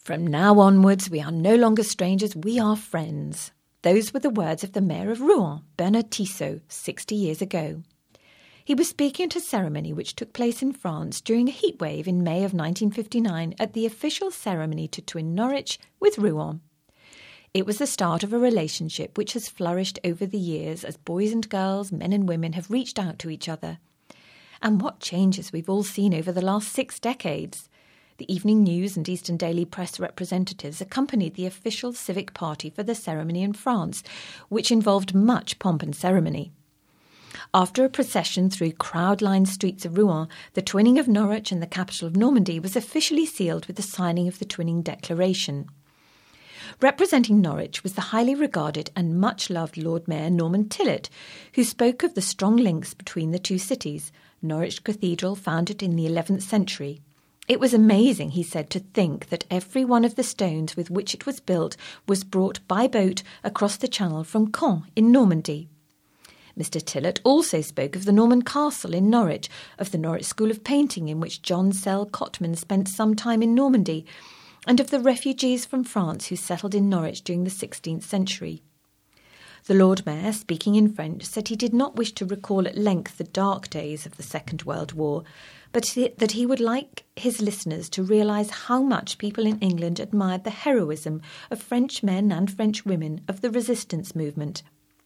From now onwards, we are no longer strangers, we are friends. Those were the words of the mayor of Rouen, Bernard Tissot, 60 years ago. He was speaking at a ceremony which took place in France during a heatwave in May of 1959 at the official ceremony to twin Norwich with Rouen. It was the start of a relationship which has flourished over the years as boys and girls, men and women have reached out to each other. And what changes we've all seen over the last 6 decades. The Evening News and Eastern Daily Press representatives accompanied the official civic party for the ceremony in France, which involved much pomp and ceremony. After a procession through crowd-lined streets of Rouen, the twinning of Norwich and the capital of Normandy was officially sealed with the signing of the Twinning Declaration. Representing Norwich was the highly regarded and much-loved Lord Mayor Norman Tillott, who spoke of the strong links between the two cities, Norwich Cathedral founded in the 11th century. It was amazing, he said, to think that every one of the stones with which it was built was brought by boat across the channel from Caen in Normandy. Mr. Tillott also spoke of the Norman Castle in Norwich, of the Norwich School of Painting in which John Sell Cotman spent some time in Normandy, and of the refugees from France who settled in Norwich during the 16th century. The Lord Mayor, speaking in French, said he did not wish to recall at length the dark days of the Second World War, but that he would like his listeners to realise how much people in England admired the heroism of French men and French women of the resistance movement.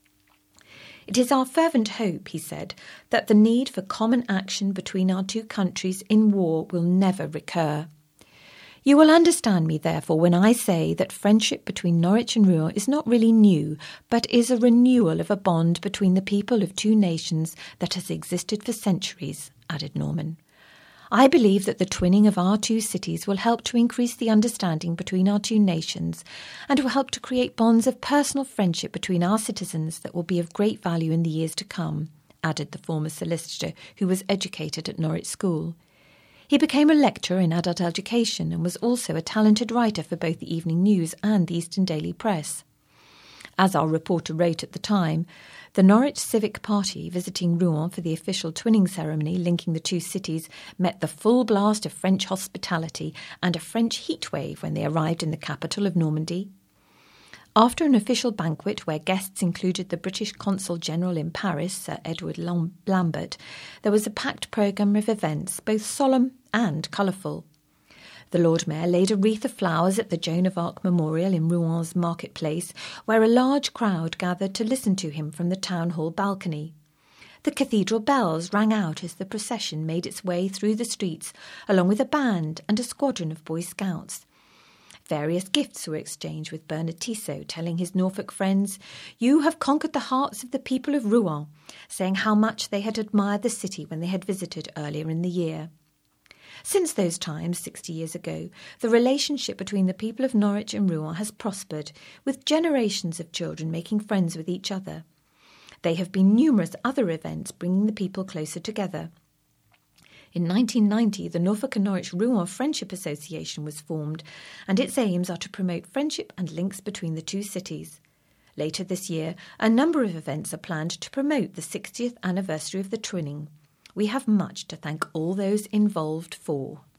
It is our fervent hope, he said, that the need for common action between our two countries in war will never recur. You will understand me, therefore, when I say that friendship between Norwich and Rouen is not really new, but is a renewal of a bond between the people of two nations that has existed for centuries, added Norman. I believe that the twinning of our two cities will help to increase the understanding between our two nations and will help to create bonds of personal friendship between our citizens that will be of great value in the years to come, added the former solicitor who was educated at Norwich School. He became a lecturer in adult education and was also a talented writer for both the Evening News and the Eastern Daily Press. As our reporter wrote at the time, the Norwich Civic Party visiting Rouen for the official twinning ceremony linking the two cities met the full blast of French hospitality and a French heatwave when they arrived in the capital of Normandy. After an official banquet where guests included the British Consul General in Paris, Sir Edward Lambert, there was a packed programme of events, both solemn and colourful. The Lord Mayor laid a wreath of flowers at the Joan of Arc Memorial in Rouen marketplace, where a large crowd gathered to listen to him from the town hall balcony. The cathedral bells rang out as the procession made its way through the streets, along with a band and a squadron of Boy Scouts. Various gifts were exchanged with Bernard Tissot, telling his Norfolk friends, "You have conquered the hearts of the people of Rouen," saying how much they had admired the city when they had visited earlier in the year. Since those times, 60 years ago, the relationship between the people of Norwich and Rouen has prospered, with generations of children making friends with each other. There have been numerous other events bringing the people closer together. In 1990, the Norfolk and Norwich Rouen Friendship Association was formed, and its aims are to promote friendship and links between the two cities. Later this year, a number of events are planned to promote the 60th anniversary of the twinning. We have much to thank all those involved for.